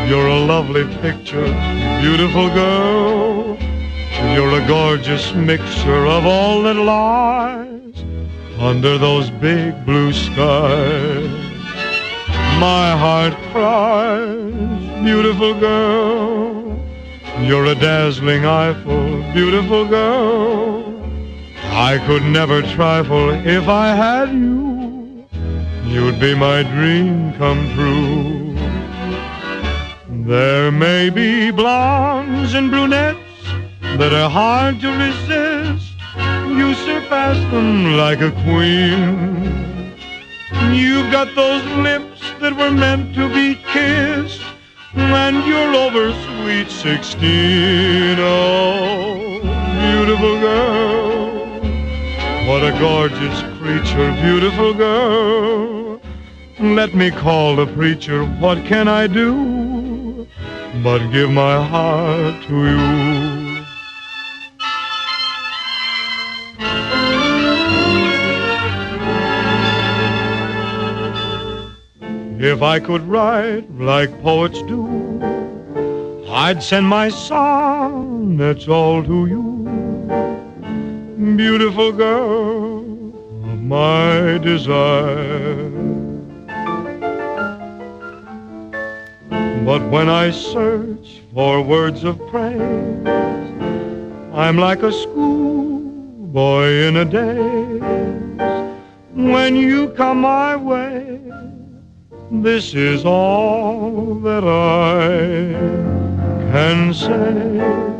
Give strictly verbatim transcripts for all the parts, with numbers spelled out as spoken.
You're a lovely picture, beautiful girl. You're a gorgeous mixture of all that lies under those big blue skies. My heart cries, beautiful girl. You're a dazzling Eiffel, beautiful girl. I could never trifle if I had you. You'd be my dream come true. There may be blondes and brunettes that are hard to resist. You surpass them like a queen. You've got those lips that were meant to be kissed, and you're over sweet sixteen. Oh, beautiful girl, what a gorgeous creature, beautiful girl. Let me call the preacher, what can I do but give my heart to you? If I could write like poets do, I'd send my sonnets all to you. Beautiful girl of my desire. But when I search for words of praise, I'm like a schoolboy in a daze. When you come my way, this is all that I can say.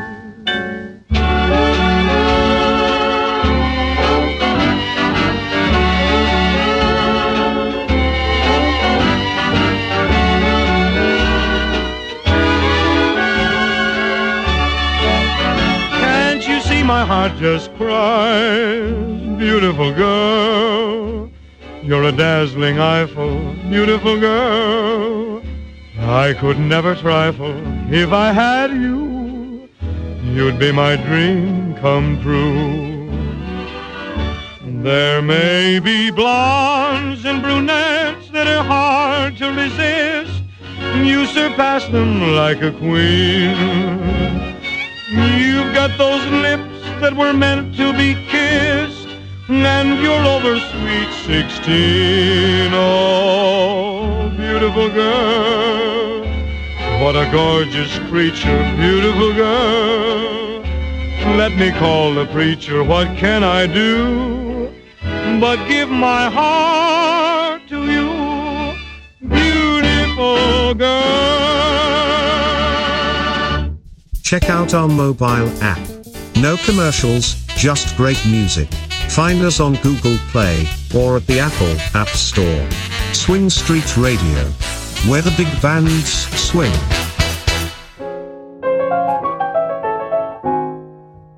Can't you see my heart just cries, beautiful girl? You're a dazzling Eiffel, beautiful girl. I could never trifle if I had you. You'd be my dream come true. There may be blondes and brunettes that are hard to resist. You surpass them like a queen. You've got those lips that were meant to be kissed, and you're over sweet sixteen. Oh, beautiful girl, what a gorgeous creature, beautiful girl. Let me call the preacher, what can I do but give my heart to you, beautiful girl. Check out our mobile app. No commercials, just great music. Find us on Google Play or at the Apple App Store. Swing Street Radio, where the big bands swing.